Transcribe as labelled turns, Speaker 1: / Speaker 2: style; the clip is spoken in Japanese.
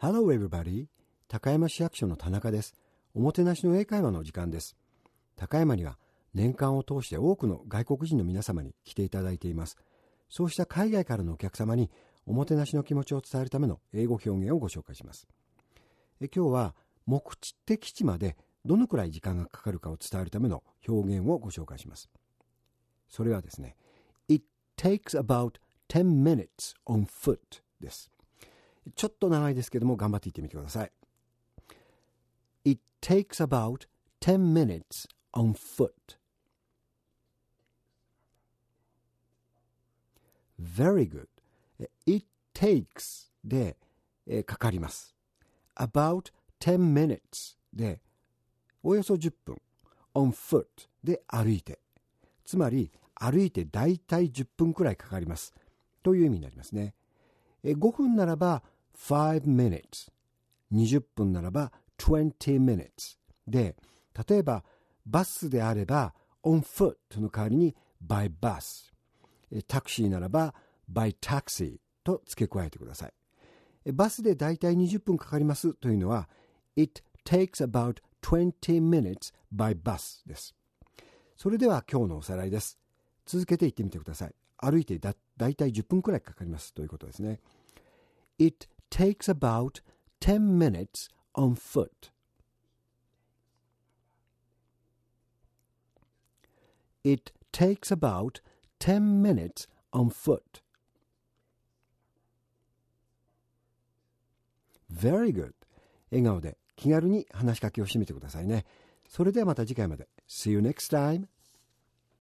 Speaker 1: Hello everybody. 高山市役所の田中です。おもてなしの英会話の時間です。高山には年間を通して多くの外国人の皆様に来ていただいています。そうした海外からのお客様におもてなしの気持ちを伝えるための英語表現をご紹介します。今日は目的地までどのくらい時間がかかるかを伝えるための表現をご紹介します。それはですね、It takes about 10 minutes on foot です。ちょっと長いですけども頑張って言ってみてください。It takes about 10 minutes on foot. Very good. It takes で、かかります。About 10 minutes でおよそ10分 on foot で歩いて、つまり歩いてだいたい10分くらいかかりますという意味になりますね。5分ならば5 minutes、 20分ならば20 minutes で、例えばバスであれば on foot の代わりに by bus、 タクシーならば by taxi と付け加えてください。バスでだいたい20分かかりますというのは It takes about 20 minutes by bus です。それでは今日のおさらいです。続けて言ってみてください。歩いてだいたい10分くらいかかりますということですね。It takes about 10 minutes on foot. It takes about 10 minutes on foot. Very good. 笑顔で気軽に話しかけをしてみてくださいね。それではまた次回まで。See you next time.